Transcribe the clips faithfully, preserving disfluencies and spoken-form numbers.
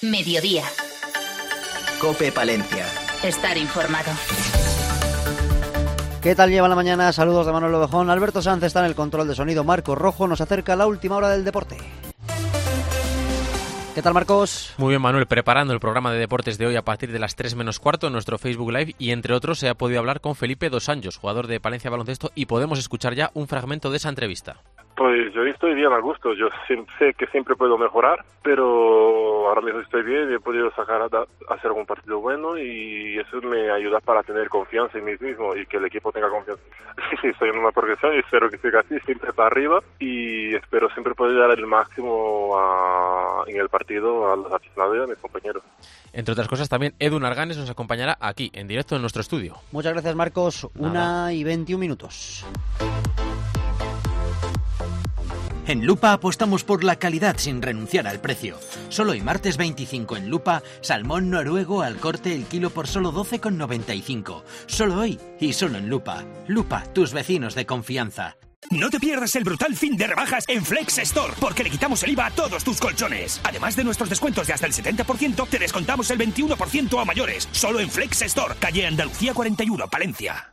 Mediodía. COPE Palencia. Estar informado. ¿Qué tal lleva la mañana? Saludos de Manuel Ovejón. Alberto Sanz está en el control de sonido. Marcos Rojo nos acerca a la última hora del deporte. ¿Qué tal, Marcos? Muy bien, Manuel, preparando el programa de deportes de hoy a partir de las tres menos cuarto en nuestro Facebook Live y, entre otros, se ha podido hablar con Felipe Dos Anjos, jugador de Palencia Baloncesto, y podemos escuchar ya un fragmento de esa entrevista. Pues yo estoy bien a gusto, yo sé que siempre puedo mejorar, pero ahora mismo estoy bien y he podido sacar a hacer algún partido bueno y eso me ayuda para tener confianza en mí mismo y que el equipo tenga confianza. Sí, sí, estoy en una progresión y espero que siga así, siempre para arriba, y espero siempre poder dar el máximo a, en el partido a los aficionados y a mis compañeros. Entre otras cosas, también Edu Narganes nos acompañará aquí, en directo en nuestro estudio. Muchas gracias, Marcos. Nada. Una y veintiún minutos. En Lupa apostamos por la calidad sin renunciar al precio. Solo hoy martes veinticinco en Lupa, salmón noruego al corte el kilo por solo doce con noventa y cinco. Solo hoy y solo en Lupa. Lupa, tus vecinos de confianza. No te pierdas el brutal fin de rebajas en Flex Store, porque le quitamos el I V A a todos tus colchones. Además de nuestros descuentos de hasta el setenta por ciento, te descontamos el veintiuno por ciento a mayores. Solo en Flex Store, calle Andalucía cuarenta y uno, Palencia.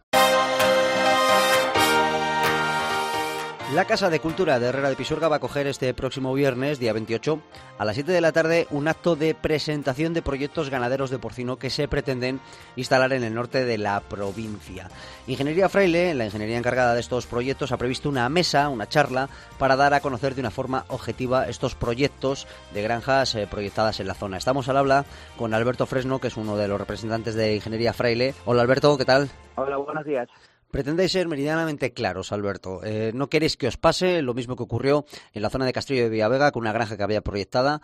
La Casa de Cultura de Herrera de Pisuerga va a acoger este próximo viernes, día veintiocho, a las siete de la tarde, un acto de presentación de proyectos ganaderos de porcino que se pretenden instalar en el norte de la provincia. Ingeniería Fraile, la ingeniería encargada de estos proyectos, ha previsto una mesa, una charla, para dar a conocer de una forma objetiva estos proyectos de granjas eh, proyectadas en la zona. Estamos al habla con Alberto Fresno, que es uno de los representantes de Ingeniería Fraile. Hola, Alberto, ¿qué tal? Hola, buenos días. Pretendéis ser meridianamente claros, Alberto. Eh, no queréis que os pase lo mismo que ocurrió en la zona de Castillo de Villavega con una granja que había proyectada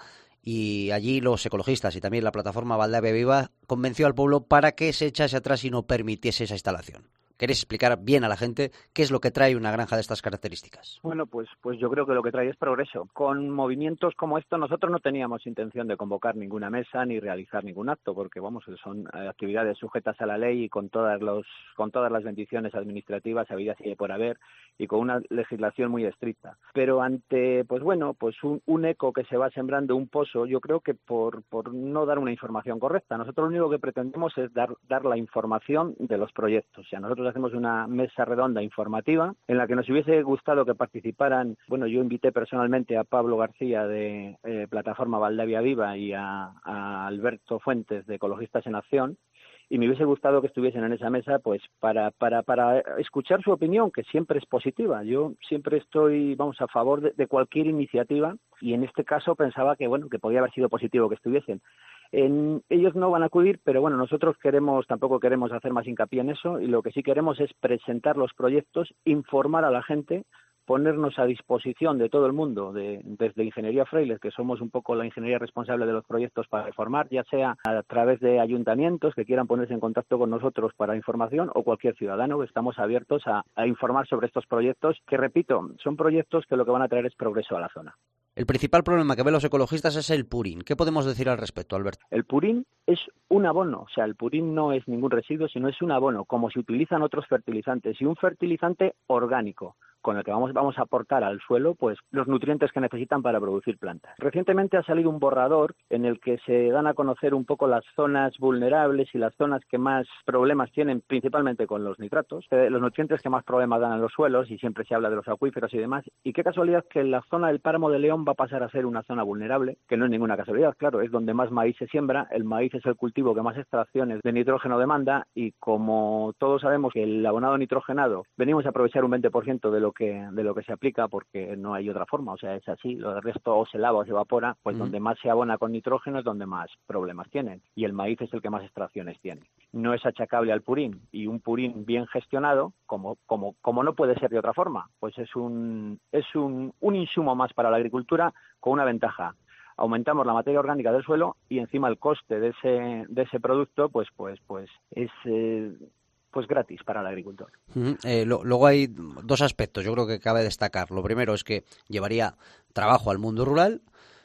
y allí los ecologistas y también la plataforma Valdavia Viva convenció al pueblo para que se echase atrás y no permitiese esa instalación. ¿Queréis explicar bien a la gente qué es lo que trae una granja de estas características? Bueno, pues pues yo creo que lo que trae es progreso. Con movimientos como estos nosotros no teníamos intención de convocar ninguna mesa ni realizar ningún acto, porque vamos, son actividades sujetas a la ley y con todas los con todas las bendiciones administrativas habidas y por haber y con una legislación muy estricta. Pero ante, pues bueno, pues un, un eco que se va sembrando, un pozo, yo creo que por por no dar una información correcta. Nosotros lo único que pretendemos es dar dar la información de los proyectos. O sea, nosotros hacemos una mesa redonda informativa en la que nos hubiese gustado que participaran, bueno, yo invité personalmente a Pablo García de eh, Plataforma Valdavia Viva y a, a Alberto Fuentes de Ecologistas en Acción, y me hubiese gustado que estuviesen en esa mesa pues para para para escuchar su opinión, que siempre es positiva. Yo siempre estoy, vamos, a favor de, de cualquier iniciativa, y en este caso pensaba que, bueno, que podía haber sido positivo que estuviesen. En, ellos no van a acudir, pero bueno, nosotros queremos, tampoco queremos hacer más hincapié en eso, y lo que sí queremos es presentar los proyectos, informar a la gente, ponernos a disposición de todo el mundo, de, desde Ingeniería Fraile, que somos un poco la ingeniería responsable de los proyectos para reformar, ya sea a través de ayuntamientos que quieran ponerse en contacto con nosotros para información, o cualquier ciudadano. Estamos abiertos a, a informar sobre estos proyectos, que repito, son proyectos que lo que van a traer es progreso a la zona. El principal problema que ven los ecologistas es el purín. ¿Qué podemos decir al respecto, Alberto? El purín es un abono, o sea, el purín no es ningún residuo, sino es un abono, como se utilizan otros fertilizantes, y un fertilizante orgánico, con el que vamos, vamos a aportar al suelo pues los nutrientes que necesitan para producir plantas. Recientemente ha salido un borrador en el que se dan a conocer un poco las zonas vulnerables y las zonas que más problemas tienen, principalmente con los nitratos, eh, los nutrientes que más problemas dan a los suelos, y siempre se habla de los acuíferos y demás. Y qué casualidad que la zona del Páramo de León va a pasar a ser una zona vulnerable, que no es ninguna casualidad, claro, es donde más maíz se siembra. El maíz es el cultivo que más extracciones de nitrógeno demanda, y como todos sabemos que el abonado nitrogenado venimos a aprovechar un veinte por ciento de lo que de lo que se aplica, porque no hay otra forma, o sea, es así, lo del resto o se lava o se evapora, pues mm. donde más se abona con nitrógeno es donde más problemas tienen, y el maíz es el que más extracciones tiene. No es achacable al purín, y un purín bien gestionado, como como como no puede ser de otra forma, pues es un es un, un insumo más para la agricultura, con una ventaja: aumentamos la materia orgánica del suelo, y encima el coste de ese de ese producto pues pues pues es eh, pues gratis para el agricultor. Uh-huh. Eh, lo, luego hay dos aspectos, yo creo que cabe destacar. Lo primero es que llevaría trabajo al mundo rural.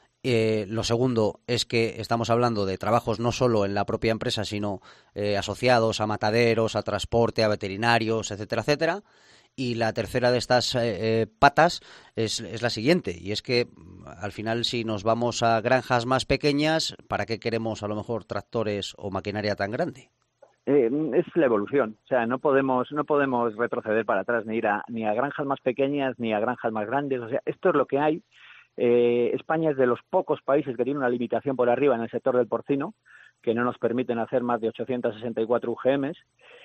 Eh, lo segundo es que estamos hablando de trabajos no solo en la propia empresa, sino eh, asociados a mataderos, a transporte, a veterinarios, etcétera, etcétera. Y la tercera de estas eh, patas es, es la siguiente, y es que al final si nos vamos a granjas más pequeñas, ¿para qué queremos a lo mejor tractores o maquinaria tan grande? Eh, es la evolución, o sea, no podemos no podemos retroceder para atrás ni ir a, ni a granjas más pequeñas ni a granjas más grandes, o sea, esto es lo que hay. Eh, España es de los pocos países que tiene una limitación por arriba en el sector del porcino, que no nos permiten hacer más de ochocientos sesenta y cuatro U G Ms.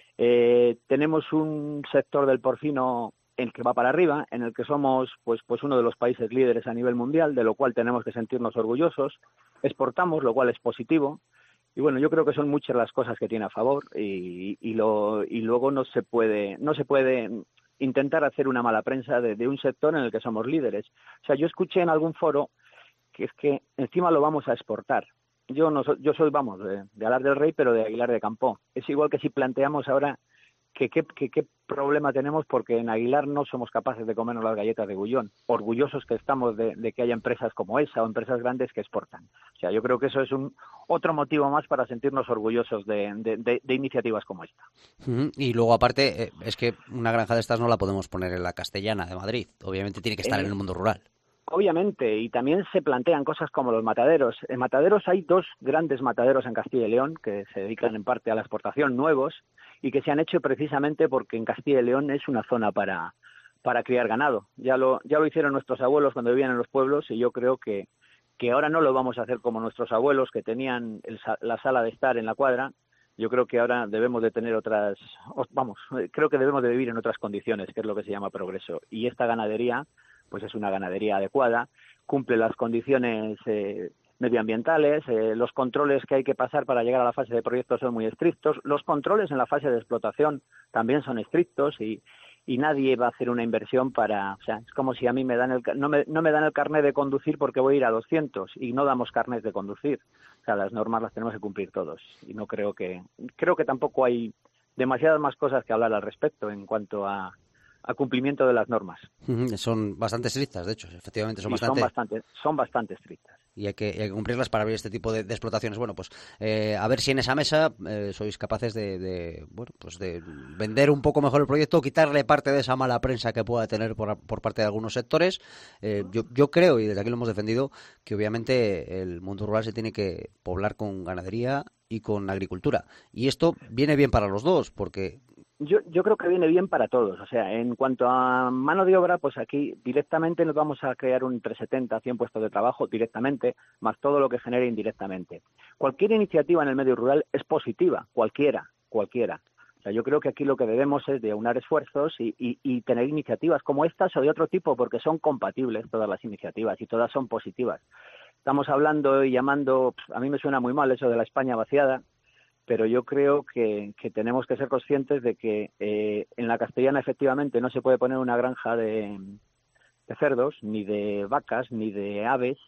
Eh, tenemos un sector del porcino en el que va para arriba, en el que somos pues pues uno de los países líderes a nivel mundial, de lo cual tenemos que sentirnos orgullosos. Exportamos, lo cual es positivo. Y bueno, yo creo que son muchas las cosas que tiene a favor y, y, lo, y luego no se puede no se puede intentar hacer una mala prensa de, de un sector en el que somos líderes. O sea, yo escuché en algún foro que es que encima lo vamos a exportar. Yo no yo soy, vamos, de, de Alar del Rey, pero de Aguilar de Campoo. Es igual que si planteamos ahora que qué que, que problema tenemos porque en Aguilar no somos capaces de comernos las galletas de Gullón. Orgullosos que estamos de, de que haya empresas como esa o empresas grandes que exportan. O sea, yo creo que eso es un otro motivo más para sentirnos orgullosos de, de, de, de iniciativas como esta. Uh-huh. Y luego, aparte, eh, es que una granja de estas no la podemos poner en la Castellana de Madrid. Obviamente tiene que estar eh... en el mundo rural. Obviamente, y también se plantean cosas como los mataderos. En mataderos hay dos grandes mataderos en Castilla y León que se dedican en parte a la exportación, nuevos, y que se han hecho precisamente porque en Castilla y León es una zona para, para criar ganado. Ya lo, ya lo hicieron nuestros abuelos cuando vivían en los pueblos, y yo creo que, que ahora no lo vamos a hacer como nuestros abuelos que tenían el, la sala de estar en la cuadra. Yo creo que ahora debemos de tener otras, vamos, creo que debemos de vivir en otras condiciones, que es lo que se llama progreso. Y esta ganadería pues es una ganadería adecuada, cumple las condiciones eh, medioambientales, eh, los controles que hay que pasar para llegar a la fase de proyecto son muy estrictos, los controles en la fase de explotación también son estrictos y, y nadie va a hacer una inversión para, o sea, es como si a mí me dan el, no me, no me dan el carnet de conducir porque voy a ir a doscientos y no damos carnet de conducir. O sea, las normas las tenemos que cumplir todos y no creo que, creo que tampoco hay demasiadas más cosas que hablar al respecto en cuanto a a cumplimiento de las normas. Son bastante estrictas, de hecho, efectivamente son bastante... son bastante son bastante estrictas. Y hay que, hay que cumplirlas para abrir este tipo de, de explotaciones. Bueno, pues eh, a ver si en esa mesa eh, sois capaces de, de bueno pues de vender un poco mejor el proyecto, quitarle parte de esa mala prensa que pueda tener por, por parte de algunos sectores. Eh, yo, yo creo, y desde aquí lo hemos defendido, que obviamente el mundo rural se tiene que poblar con ganadería y con agricultura. Y esto viene bien para los dos, porque... Yo, yo creo que viene bien para todos. O sea, en cuanto a mano de obra, pues aquí directamente nos vamos a crear un entre setenta a cien puestos de trabajo directamente, más todo lo que genere indirectamente. Cualquier iniciativa en el medio rural es positiva, cualquiera, cualquiera. O sea, yo creo que aquí lo que debemos es de aunar esfuerzos y, y, y tener iniciativas como estas o de otro tipo, porque son compatibles todas las iniciativas y todas son positivas. Estamos hablando y llamando, a mí me suena muy mal eso de la España vaciada, pero yo creo que, que tenemos que ser conscientes de que eh, en la Castellana efectivamente no se puede poner una granja de, de cerdos, ni de vacas, ni de aves,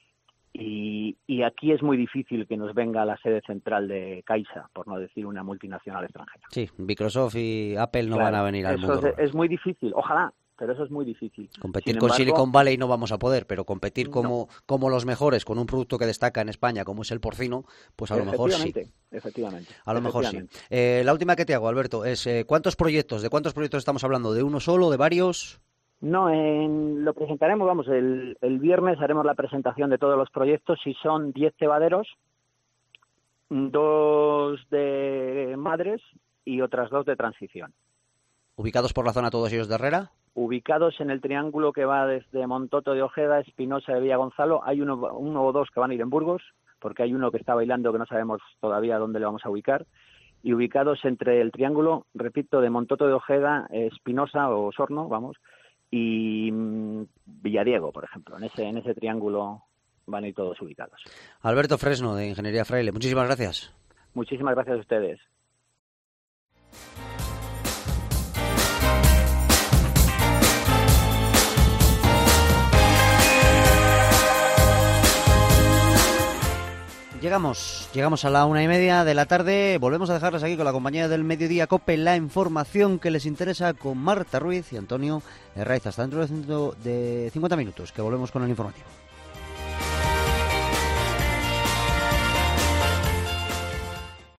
y, y aquí es muy difícil que nos venga la sede central de Caixa, por no decir una multinacional extranjera. Sí, Microsoft y Apple no claro, van a venir al mundo rural. Es muy difícil, ojalá, pero eso es muy difícil. Competir Sin con embargo, Silicon Valley no vamos a poder, pero competir como, no. como los mejores, con un producto que destaca en España, como es el porcino, pues a lo mejor sí. Efectivamente, A lo mejor sí. Eh, la última que te hago, Alberto, es eh, ¿cuántos proyectos? ¿De cuántos proyectos estamos hablando? ¿De uno solo? ¿De varios? No, en, lo presentaremos, vamos, el, el viernes haremos la presentación de todos los proyectos y son diez cebaderos, dos de madres y otras dos de transición. ¿Ubicados por la zona todos ellos de Herrera? Ubicados en el triángulo que va desde Montoto de Ojeda, Espinosa de Villagonzalo. Hay uno, uno o dos que van a ir en Burgos, porque hay uno que está bailando que no sabemos todavía dónde le vamos a ubicar. Y ubicados entre el triángulo, repito, de Montoto de Ojeda, Espinosa o Osorno, vamos, y mmm, Villadiego, por ejemplo. En ese, en ese triángulo van a ir todos ubicados. Alberto Fresno, de Ingeniería Fraile, muchísimas gracias. Muchísimas gracias a ustedes. Llegamos, llegamos a la una y media de la tarde. Volvemos a dejarles aquí con la compañía del Mediodía COPE la información que les interesa con Marta Ruiz y Antonio Herraiz. Hasta dentro de cincuenta minutos, que volvemos con el informativo.